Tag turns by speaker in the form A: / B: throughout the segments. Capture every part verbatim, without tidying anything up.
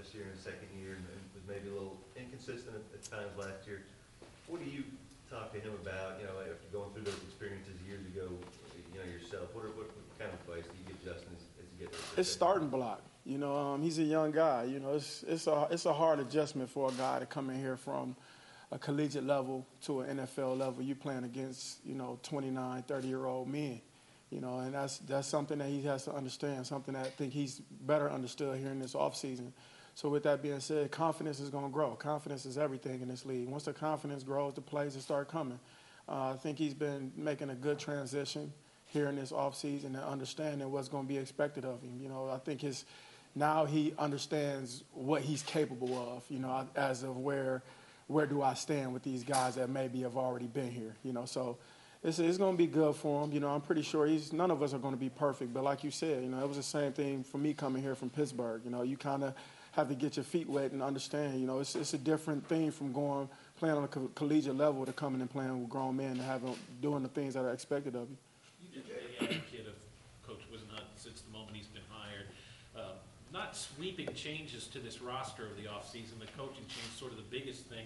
A: this year in his second year and, and was maybe a little inconsistent at, at times last year. What do you talk to him about, you know, after going through those experiences years ago, you know, yourself? What, are, what, what kind of advice do you give Justin as, as you get there?
B: It's starting block. You know, um, he's a young guy. You know, it's it's a it's a hard adjustment for a guy to come in here from a collegiate level to an N F L level. You playing against, you know, twenty-nine, thirty-year-old men. You know, and that's that's something that he has to understand, something that I think he's better understood here in this offseason. So with that being said, confidence is going to grow. Confidence is everything in this league. Once the confidence grows, the plays will start coming. Uh, I think he's been making a good transition here in this offseason and understanding what's going to be expected of him. You know, I think his now he understands what he's capable of, you know, as of where where do I stand with these guys that maybe have already been here, you know. So it's, it's going to be good for him. You know, I'm pretty sure he's none of us are going to be perfect. But like you said, you know, it was the same thing for me coming here from Pittsburgh. You know, you kind of have to get your feet wet and understand, you know, it's, it's a different thing from going, playing on a co- collegiate level to coming and playing with grown men and having, doing the things that are expected of you.
C: You've been the advocate of Coach Whisenhunt since the moment he's been hired. Um, not sweeping changes to this roster of the offseason, the coaching change sort of the biggest thing.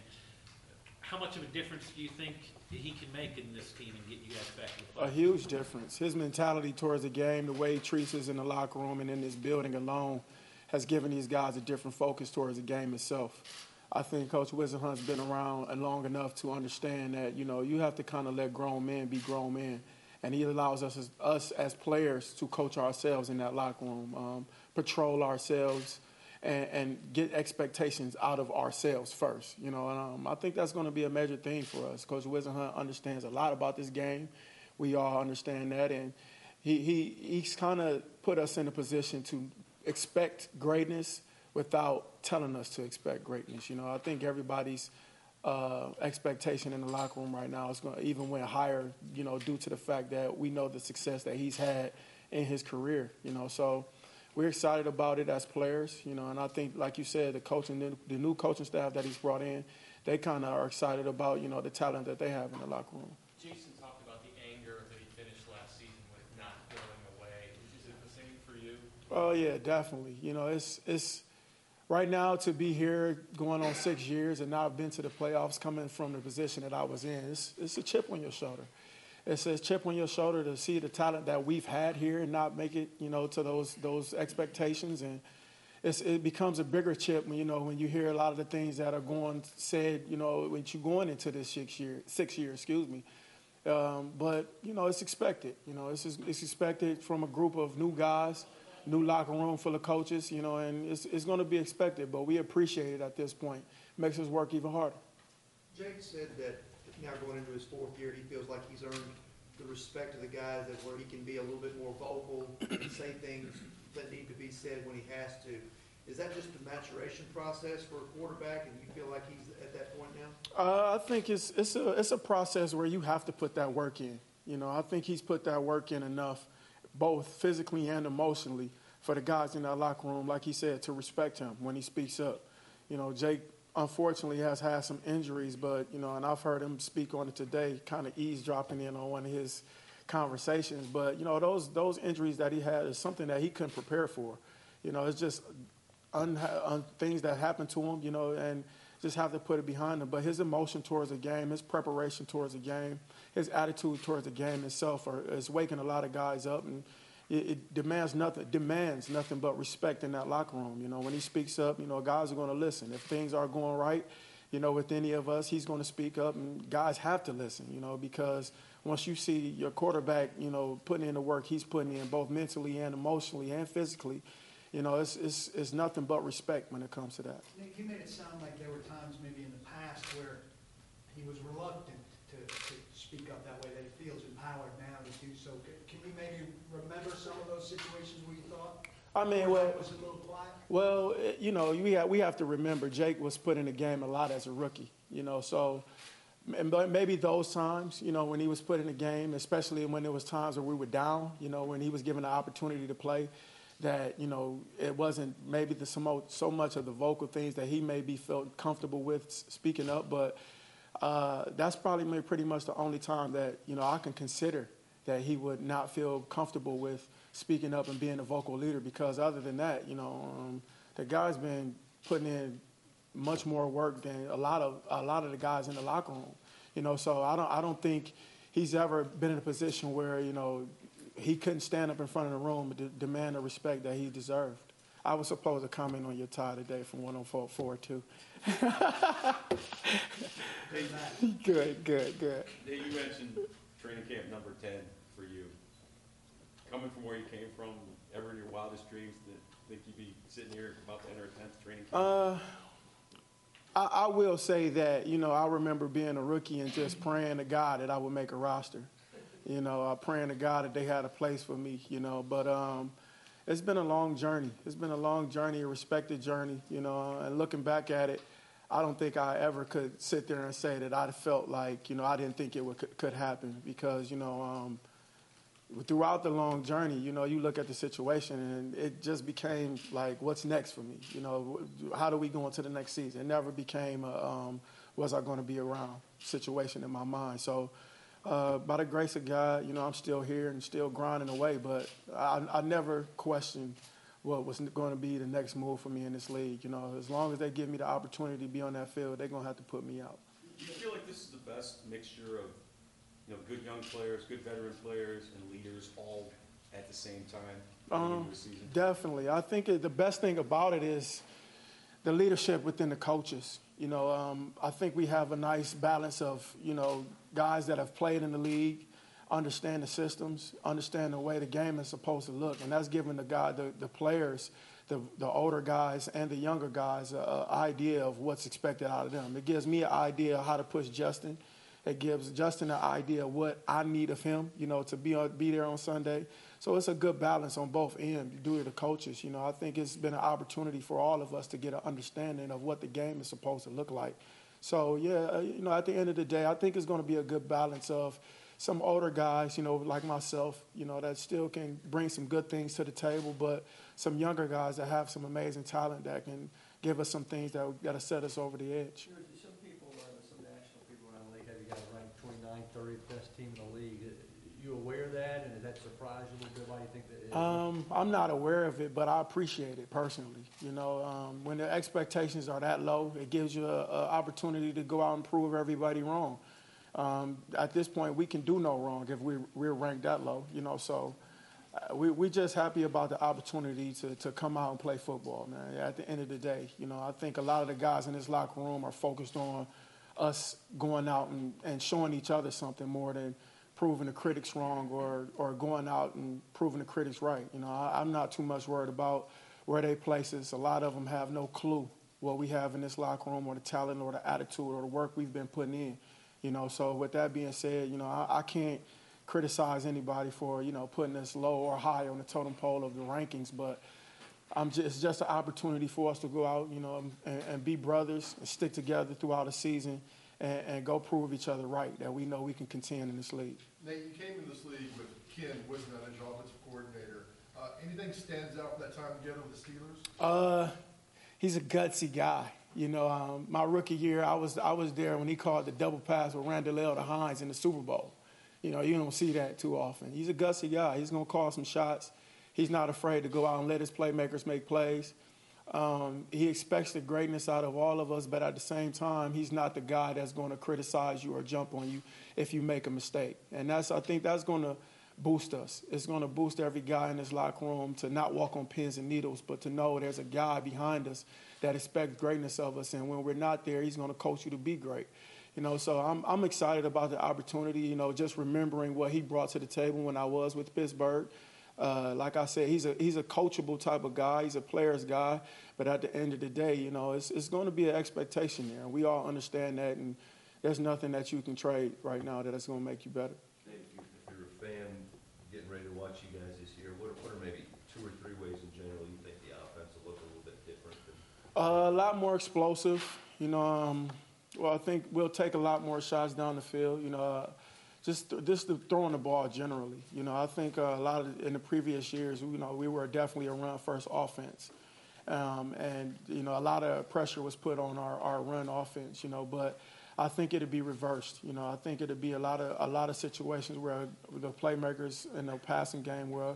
C: How much of a difference do you think he can make in this team and get you guys back to the play?
B: A huge difference. His mentality towards the game, the way he treats us in the locker room and in this building alone, has given these guys a different focus towards the game itself. I think Coach Whisenhunt's been around long enough to understand that, you know, you have to kind of let grown men be grown men. And he allows us as, us as players to coach ourselves in that locker room, um, patrol ourselves, and, and get expectations out of ourselves first. You know, and um, I think that's going to be a major thing for us. Coach Whisenhunt understands a lot about this game. We all understand that. And he, he he's kind of put us in a position to expect greatness without telling us to expect greatness. You know, I think everybody's uh, expectation in the locker room right now is going to even went higher, you know, due to the fact that we know the success that he's had in his career, you know. So we're excited about it as players, you know, and I think, like you said, the coaching, the new coaching staff that he's brought in, they kind of are excited about, you know, the talent that they have in the locker room.
D: Jason talked about the anger that he finished last season with not going away. Is it the same for you?
B: Oh, yeah, definitely. You know, it's it's right now to be here going on six years and not have been to the playoffs coming from the position that I was in, it's, it's a chip on your shoulder. It's a chip on your shoulder to see the talent that we've had here and not make it, you know, to those those expectations. And it's, it becomes a bigger chip when, you know, when you hear a lot of the things that are going said, you know, when you're going into this six year, six year, excuse me. Um, but, you know, it's expected. You know, it's, it's expected from a group of new guys, new locker room full of coaches, you know, and it's, it's going to be expected, but we appreciate it at this point. It makes us work even harder.
E: Jake said that now going into his fourth year, he feels like he's earned the respect of the guys, that where he can be a little bit more vocal and say things that need to be said when he has to. Is that just a maturation process for a quarterback, and you feel like he's at that point now?
B: Uh, I think it's it's a it's a process where you have to put that work in. You know, I think he's put that work in enough, both physically and emotionally, for the guys in that locker room, like he said, to respect him when he speaks up. You know, Jake unfortunately has had some injuries, but, you know, and I've heard him speak on it today, kind of eavesdropping in on one of his conversations. But, you know, those those injuries that he had is something that he couldn't prepare for. You know, it's just un, un, things that happen to him, you know, and just have to put it behind him. But his emotion towards the game, his preparation towards the game, his attitude towards the game itself are, is waking a lot of guys up, and it, it demands nothing demands nothing but respect in that locker room. You know, when he speaks up, you know, guys are going to listen. If things are going right, you know, with any of us, he's going to speak up, and guys have to listen, you know, because once you see your quarterback, you know, putting in the work he's putting in, both mentally and emotionally and physically, you know, it's, it's, it's nothing but respect when it comes to that.
F: Nick, you made it sound like there were times maybe in the past where he was reluctant to, to speak up that way, that he feels empowered now to do so. Can, can you maybe remember some of those situations where you thought,
B: I mean, well,
F: was a little quiet?
B: Well, it, you know, we have, we have to remember Jake was put in the game a lot as a rookie, you know, so and maybe those times, you know, when he was put in the game, especially when there was times where we were down, you know, when he was given the opportunity to play, that, you know, it wasn't maybe the so, so much of the vocal things that he maybe felt comfortable with speaking up, but uh, that's probably pretty much the only time that, you know, I can consider that he would not feel comfortable with speaking up and being a vocal leader, because other than that, you know, um, the guy's been putting in much more work than a lot of a lot of the guys in the locker room. You know, so I don't I don't think he's ever been in a position where, you know, he couldn't stand up in front of the room and de- demand the respect that he deserved. I was supposed to comment on your tie today from one oh four point four too. Good, good, good.
G: Hey, you mentioned training camp number ten for you. Coming from where you came from, ever in your wildest dreams to think you'd be sitting here about to enter a tenth training camp?
B: Uh, I, I will say that, you know, I remember being a rookie and just praying to God that I would make a roster. You know, uh, praying to God that they had a place for me, you know. But um, it's been a long journey. It's been a long journey, a respected journey, you know. And looking back at it, I don't think I ever could sit there and say that I felt like, you know, I didn't think it would, could, could happen because, you know, um, throughout the long journey, you know, you look at the situation and it just became like, what's next for me? You know, how do we go into the next season? It never became a, um, was I going to be around situation in my mind. So uh, by the grace of God, you know, I'm still here and still grinding away, but I, I never questioned what was going to be the next move for me in this league. You know, as long as they give me the opportunity to be on that field, they're going to have to put me out.
G: Do you feel like this is the best mixture of, you know, good young players, good veteran players, and leaders all at the same time at the end
B: Um,
G: of the season?
B: definitely. I think it, the best thing about it is the leadership within the coaches. You know, um, I think we have a nice balance of, you know, guys that have played in the league, understand the systems, understand the way the game is supposed to look, and that's giving the guy, the, the players, the, the older guys and the younger guys, an idea of what's expected out of them. It gives me an idea of how to push Justin. It gives Justin an idea of what I need of him, you know, to be on, be there on Sunday. So it's a good balance on both ends due to the coaches. You know, I think it's been an opportunity for all of us to get an understanding of what the game is supposed to look like. So, yeah, you know, at the end of the day, I think it's going to be a good balance of some older guys, you know, like myself, you know, that still can bring some good things to the table, but some younger guys that have some amazing talent that can give us some things that got to set us over the edge.
H: Sure, some people, uh, some national people around the league have you got ranked twenty-ninth, thirtieth best team in the league. You aware of that, and does that surprise you a little bit? Why do you think that is?
B: Um, I'm not aware of it, but I appreciate it personally. You know, um, when the expectations are that low, it gives you an opportunity to go out and prove everybody wrong. Um, at this point, we can do no wrong if we, we're ranked that low, you know, so uh, we, we're just happy about the opportunity to, to come out and play football, man. At the end of the day, you know, I think a lot of the guys in this locker room are focused on us going out and, and showing each other something more than proving the critics wrong or, or going out and proving the critics right. You know, I, I'm not too much worried about where they place us. A lot of them have no clue what we have in this locker room or the talent or the attitude or the work we've been putting in. You know, so with that being said, you know, I, I can't criticize anybody for, you know, putting us low or high on the totem pole of the rankings, but I'm just, it's just an opportunity for us to go out, you know, and, and be brothers and stick together throughout the season and, and go prove each other right, that we know we can contend in this league.
I: Nate, you came in this league with Ken Wisman as your offensive coordinator. Uh, anything stands out from that time together with the Steelers?
B: Uh, he's a gutsy guy. You know, um, my rookie year, I was I was there when he called the double pass with Randall L. to Hines in the Super Bowl. You know, you don't see that too often. He's a gutsy guy. He's going to call some shots. He's not afraid to go out and let his playmakers make plays. Um, he expects the greatness out of all of us, but at the same time, he's not the guy that's going to criticize you or jump on you if you make a mistake. And that's I think that's going to boost us. It's going to boost every guy in this locker room to not walk on pins and needles, but to know there's a guy behind us that expects greatness of us. And when we're not there, he's going to coach you to be great. You know, so I'm I'm excited about the opportunity, you know, just remembering what he brought to the table when I was with Pittsburgh. Uh, like I said, he's a he's a coachable type of guy. He's a player's guy. But at the end of the day, you know, it's it's going to be an expectation there. We all understand that, and there's nothing that you can trade right now that is going to make you better.
A: If you're, if you're a fan getting ready to watch you guys this year, what are, what are maybe two or three ways in general you think the offense will look a little bit different than?
B: Uh, a lot more explosive. You know, um, well, I think we'll take a lot more shots down the field. You know, uh, just just the throwing the ball generally. You know, I think uh, a lot of in the previous years, you know, we were definitely a run-first offense, um, and you know, a lot of pressure was put on our, our run offense. You know, but I think it'd be reversed. You know, I think it'd be a lot of a lot of situations where the playmakers in the passing game will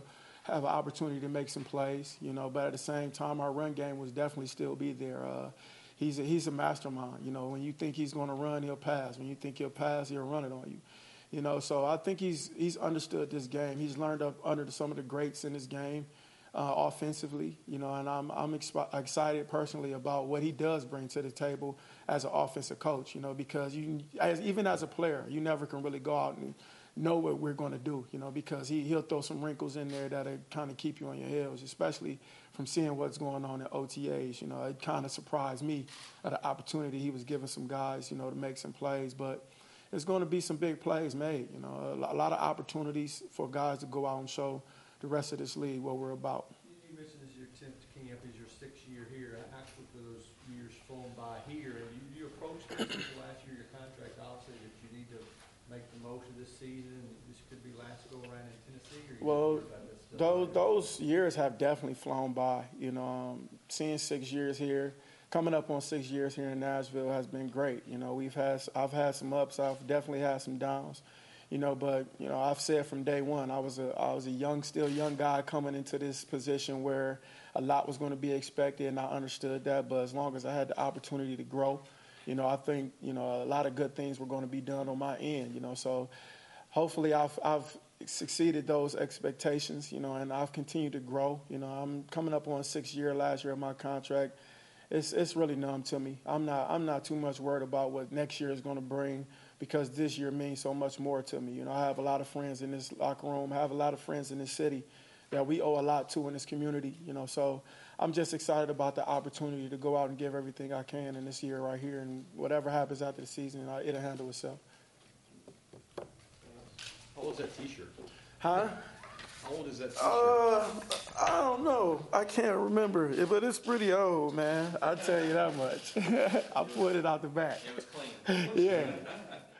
B: have an opportunity to make some plays, you know, but at the same time, our run game was definitely still be there. Uh, he's, a, he's a mastermind, you know. When you think he's going to run, he'll pass. When you think he'll pass, he'll run it on you. You know, so I think he's he's understood this game. He's learned up under some of the greats in this game uh, offensively, you know, and I'm I'm expi- excited personally about what he does bring to the table as an offensive coach, you know, because you as even as a player, you never can really go out and know what we're going to do, you know, because he, he'll throw some wrinkles in there that'll kind of keep you on your heels, especially from seeing what's going on in O T As. You know, it kind of surprised me at the opportunity he was giving some guys, you know, to make some plays, but there's going to be some big plays made, you know, a lot of opportunities for guys to go out and show the rest of this league what we're about.
H: You mentioned this is your tenth camp, is your sixth year here. How quickly those years flown by here? And you, you approached this as the last year of your contract, obviously, that you need to make the most of this season. This could be last go around in Tennessee. Or you
B: Well,
H: think about this stuff
B: those
H: later?
B: those years have definitely flown by. You know, um, seeing six years here, coming up on six years here in Nashville has been great. You know, we've had I've had some ups, I've definitely had some downs. You know, but you know, I've said from day one, I was a I was a young, still young guy coming into this position where a lot was going to be expected, and I understood that. But as long as I had the opportunity to grow, you know, I think you know a lot of good things were going to be done on my end. You know, so hopefully I've I've succeeded those expectations. You know, and I've continued to grow. You know, I'm coming up on six year last year of my contract. It's it's really numb to me. I'm not I'm not too much worried about what next year is going to bring, because this year means so much more to me. You know, I have a lot of friends in this locker room. I have a lot of friends in this city that we owe a lot to in this community. You know, so I'm just excited about the opportunity to go out and give everything I can in this year right here, and whatever happens after the season, uh, it'll handle itself.
G: How old is that T-shirt?
B: Huh?
G: How old is that T-shirt?
B: Uh, I don't know. I can't remember, it, but it's pretty old, man. I'll tell you that much. I pulled it out the back.
D: It was clean.
B: Yeah.